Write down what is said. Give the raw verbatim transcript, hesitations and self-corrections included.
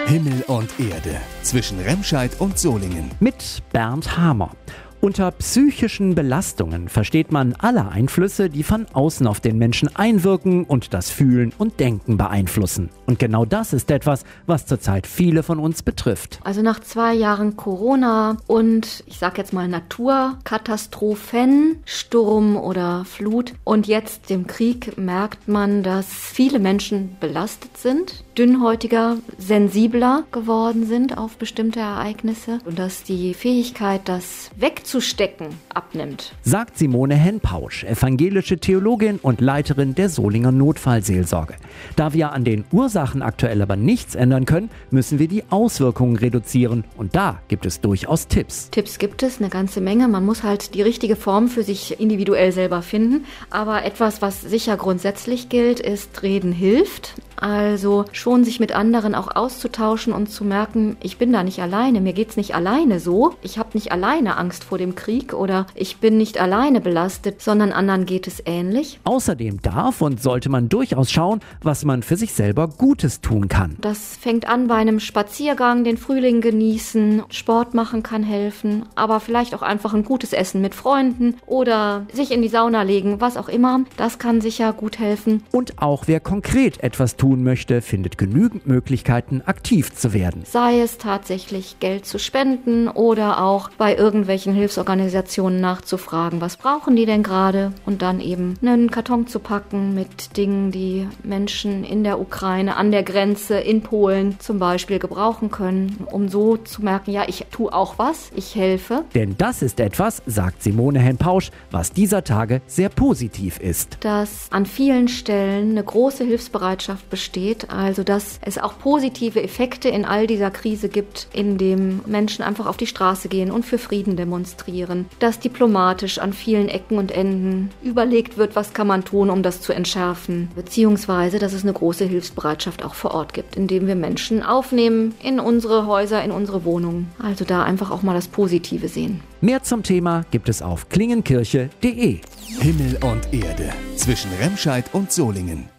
Himmel und Erde zwischen Remscheid und Solingen. Mit Bernd Hamer. Unter psychischen Belastungen versteht man alle Einflüsse, die von außen auf den Menschen einwirken und das Fühlen und Denken beeinflussen. Und genau das ist etwas, was zurzeit viele von uns betrifft. Also nach zwei Jahren Corona und ich sag jetzt mal Naturkatastrophen, Sturm oder Flut und jetzt dem Krieg merkt man, dass viele Menschen belastet sind, dünnhäutiger, sensibler geworden sind auf bestimmte Ereignisse und dass die Fähigkeit, das wegzustecken, abnimmt. Sagt Simone Henpausch, evangelische Theologin und Leiterin der Solinger Notfallseelsorge. Da wir an den Ursachen aktuell aber nichts ändern können, müssen wir die Auswirkungen reduzieren. Und da gibt es durchaus Tipps. Tipps gibt es eine ganze Menge. Man muss halt die richtige Form für sich individuell selber finden. Aber etwas, was sicher grundsätzlich gilt, ist Reden hilft. Also schon sich mit anderen auch auszutauschen und zu merken, ich bin da nicht alleine, mir geht's nicht alleine so. Ich habe nicht alleine Angst vor dem Krieg oder ich bin nicht alleine belastet, sondern anderen geht es ähnlich. Außerdem darf und sollte man durchaus schauen, was man für sich selber Gutes tun kann. Das fängt an bei einem Spaziergang, den Frühling genießen, Sport machen kann helfen, aber vielleicht auch einfach ein gutes Essen mit Freunden oder sich in die Sauna legen, was auch immer. Das kann sicher gut helfen. Und auch wer konkret etwas tun möchte, findet genügend Möglichkeiten, aktiv zu werden. Sei es tatsächlich Geld zu spenden oder auch bei irgendwelchen Hilfsorganisationen nachzufragen, was brauchen die denn gerade? Und dann eben einen Karton zu packen mit Dingen, die Menschen in der Ukraine, an der Grenze, in Polen zum Beispiel gebrauchen können, um so zu merken, ja, ich tue auch was, ich helfe. Denn das ist etwas, sagt Simone Henpausch, was dieser Tage sehr positiv ist. Dass an vielen Stellen eine große Hilfsbereitschaft besteht, Besteht, also dass es auch positive Effekte in all dieser Krise gibt, indem Menschen einfach auf die Straße gehen und für Frieden demonstrieren, dass diplomatisch an vielen Ecken und Enden überlegt wird, was kann man tun, um das zu entschärfen, beziehungsweise dass es eine große Hilfsbereitschaft auch vor Ort gibt, indem wir Menschen aufnehmen in unsere Häuser, in unsere Wohnungen. Also da einfach auch mal das Positive sehen. Mehr zum Thema gibt es auf klingenkirche punkt de. Himmel und Erde zwischen Remscheid und Solingen.